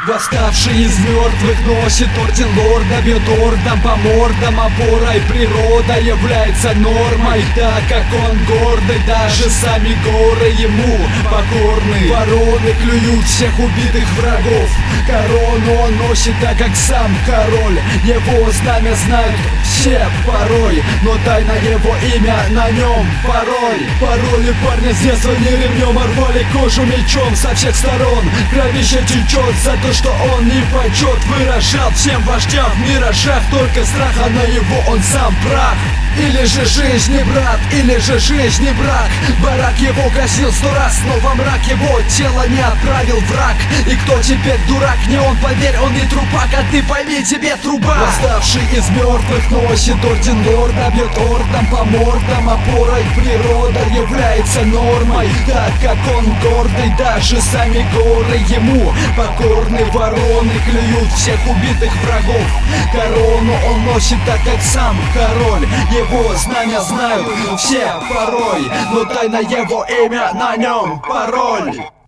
Восставший из мертвых носит орден лорда, бьет ордом по мордам, опорой природа является нормой, так как он гордый, даже сами горы ему покорны. Вороны клюют всех убитых врагов, корону он носит, так как сам король. Его знамя знают все порой, но тайна его имя на нем пароль. Пароли парня с детства не ремнем, а рвали кожу мечом со всех сторон. Кровище течет за то, что он не почет выражал всем вождям в миражах. Только страха на его он сам прах. Или же жизнь не брат, или же жизнь не брак. Барак его гасил 100 раз, но во мрак его тело не отправил враг. И кто теперь дурак? Не он, поверь, он не трупак, а ты пойми, тебе труба. Восставший из мертвых носит орден лорда, бьет ордом по мордам, опорой природа является нормой, так как он гордый, даже сами горы ему покорны. Вороны клюют всех убитых врагов, корону он носит, так как сам король. Его знамя знают все порой, но тайна его имя на нем пароль.